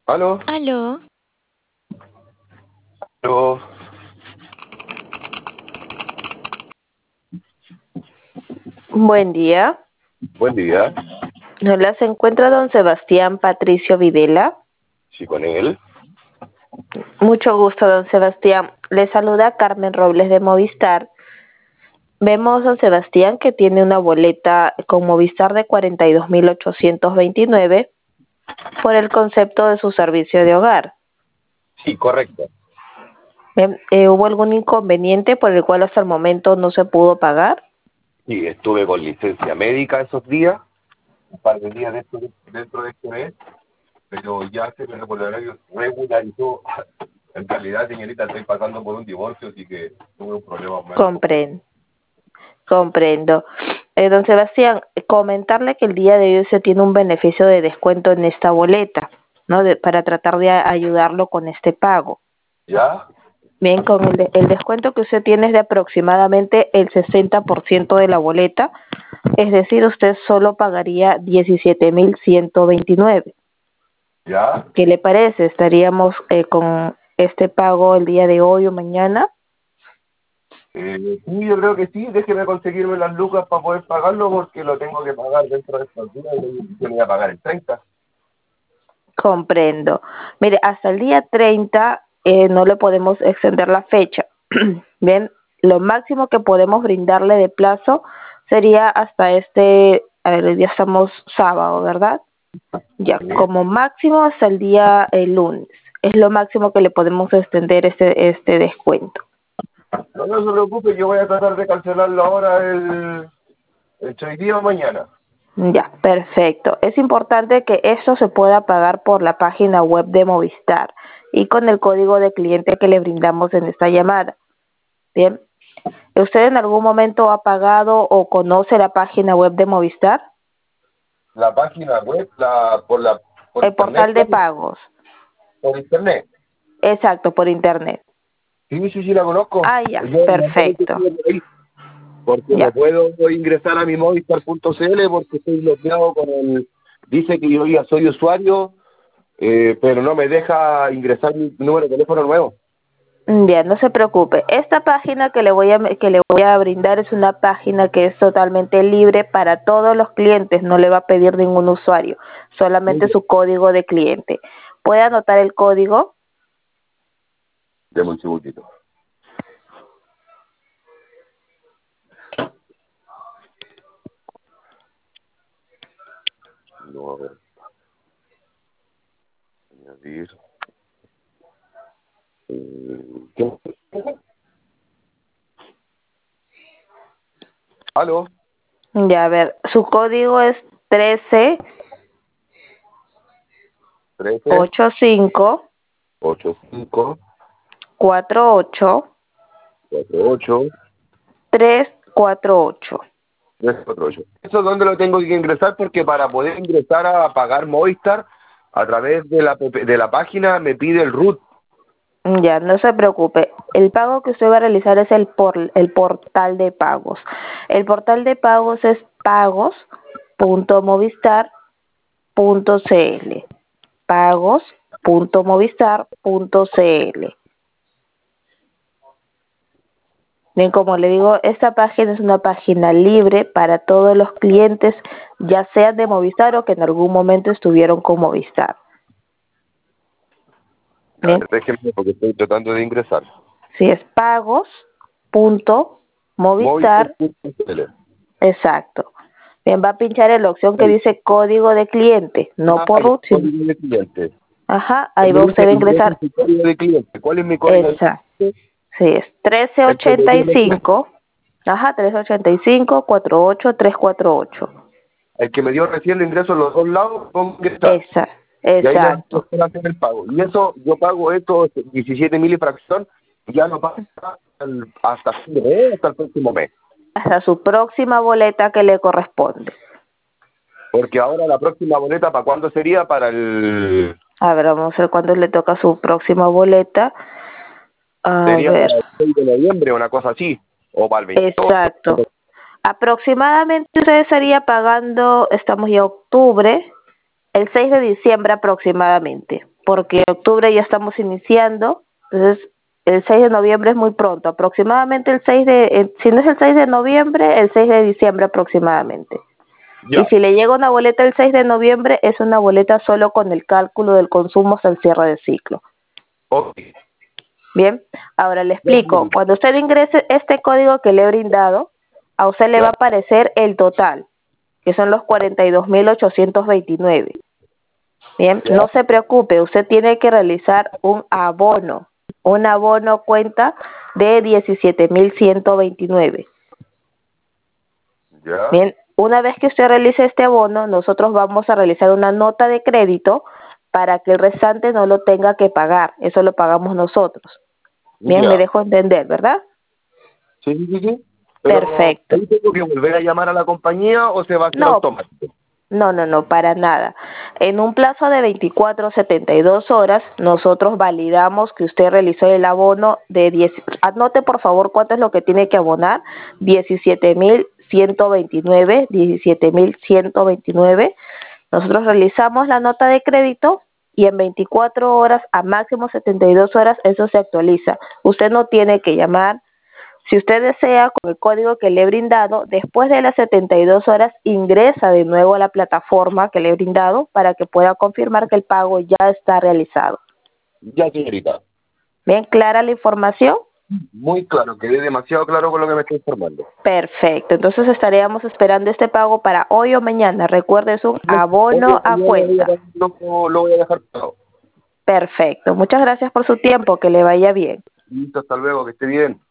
Aló, Aló, aló. Buen día. Buen día. Hola, se encuentra don Sebastián Patricio Videla. Sí, con él. Mucho gusto, don Sebastián. Le saluda Carmen Robles de Movistar. Vemos, don Sebastián, que tiene una boleta con Movistar de 42.829 por el concepto de su servicio de hogar. Sí, correcto. ¿Hubo algún inconveniente por el cual hasta el momento no se pudo pagar? Sí, estuve con licencia médica esos días, un par de días dentro de este mes, pero ya se me regularizó. En realidad, señorita, estoy pasando por un divorcio, así que tuve un problema más. Comprendo. Don Sebastián, comentarle que el día de hoy se tiene un beneficio de descuento en esta boleta, ¿no? Para tratar de ayudarlo con este pago. ¿Ya? Bien, con el descuento que usted tiene es de aproximadamente el 60% de la boleta, es decir, usted solo pagaría 17.129. ¿Ya? ¿Qué le parece? ¿Estaríamos con este pago el día de hoy o mañana? Sí, yo creo que sí. Déjeme conseguirme las lucas para poder pagarlo porque lo tengo que pagar dentro de estos días y yo lo voy a pagar el 30. Comprendo. Mire, hasta el día 30 no le podemos extender la fecha. Bien, lo máximo que podemos brindarle de plazo sería hasta a ver, hoy día estamos sábado, ¿verdad? Ya, Sí. como máximo hasta el día lunes. Es lo máximo que le podemos extender este descuento. No se preocupe, yo voy a tratar de cancelarlo ahora hoy día o mañana. Ya, perfecto. Es importante que esto se pueda pagar por la página web de Movistar y con el código de cliente que le brindamos en esta llamada. Bien. ¿Usted en algún momento ha pagado o conoce la página web de Movistar? La página web, por El internet, portal de pagos. por internet. Exacto, por internet. Sí, la conozco. Ah, ya, Yo no sé qué perfecto. tiene por ahí, porque no Ya, puedo ingresar a mi movistar.cl porque estoy bloqueado dice que yo ya soy usuario, pero no me deja ingresar mi número de teléfono nuevo. bien, no se preocupe. Esta página que le voy a brindar es una página que es totalmente libre para todos los clientes, no le va a pedir ningún usuario, Muy solamente bien. su código de cliente. ¿Puede anotar el código? Deme un segundito. No, a ver, añadir. ¿Qué? ¿Aló? Ya, a ver, su código es 13 13 85 85 48 48 348. 348. ¿Eso dónde lo tengo que ingresar? Porque para poder ingresar a pagar Movistar a través de la página me pide el root. Ya, no se preocupe. El pago que usted va a realizar es el portal de pagos. El portal de pagos es pagos.movistar.cl. Pagos.movistar.cl. Bien, como le digo, esta página es una página libre para todos los clientes, ya sean de Movistar o que en algún momento estuvieron con Movistar. A Bien, ver, déjenme porque estoy tratando de ingresar. si es pagos.movistar. Movistar.cl. Exacto. Bien, va a pinchar en la opción que Ahí. dice código de cliente, no por Ya, root, sino... código de cliente. Ajá, ahí Me va dice usted a ingresa ingresar. su código de cliente. ¿Cuál es mi código de Exacto. cliente? Sí, es El que me dio el estudio. 1385. Ajá, 385 48348. El que me dio recién el ingreso en los dos lados, pongo ingresar. Y ahí me va Exacto. a hacer el pago. Y eso, yo pago estos 17.000 y fracción, y ya no pasa hasta fin de mes, hasta el próximo mes. Hasta su próxima boleta que le corresponde. Porque ahora la próxima boleta, ¿para cuándo sería? Para el... A ver, vamos a ver cuándo le toca su próxima boleta. A Sería ver, para el 6 de noviembre, una cosa así. O para el 22. exacto. Aproximadamente usted estaría pagando, estamos ya octubre, el 6 de diciembre aproximadamente. porque octubre ya estamos iniciando, entonces el 6 de noviembre es muy pronto, aproximadamente si no es el 6 de noviembre, el 6 de diciembre aproximadamente. Ya. Y si le llega una boleta el 6 de noviembre, es una boleta solo con el cálculo del consumo hasta el cierre de ciclo. Ok. Bien, ahora le explico. Cuando usted ingrese este código que le he brindado, a usted le va a aparecer el total, que son los 42.829. Bien, no se preocupe, usted tiene que realizar un abono cuenta de 17.129. Ya. Bien, una vez que usted realice este abono, nosotros vamos a realizar una nota de crédito para que el restante no lo tenga que pagar, eso lo pagamos nosotros. Bien, Ya. me dejo entender, ¿verdad? Sí, sí, sí. Pero, Perfecto. ¿ahí tengo que volver a llamar a la compañía o se va a hacer No, automático? no, para nada. En un plazo de 24 a 72 horas, nosotros validamos que usted realizó el abono de 10. Anote, por favor, cuánto es lo que tiene que abonar. 17.129, 17.129. Nosotros realizamos la nota de crédito y en 24 horas a máximo 72 horas eso se actualiza. Usted no tiene que llamar. Si usted desea, con el código que le he brindado, después de las 72 horas ingresa de nuevo a la plataforma que le he brindado para que pueda confirmar que el pago ya está realizado. Ya, señorita. ¿Bien clara la información? Muy claro, quedé demasiado claro con lo que me está informando. Perfecto, entonces estaríamos esperando este pago para hoy o mañana. Recuerde, es un abono a cuenta. Lo voy a dejar todo. Perfecto, muchas gracias por su tiempo, que le vaya bien. Listo, hasta luego, que esté bien.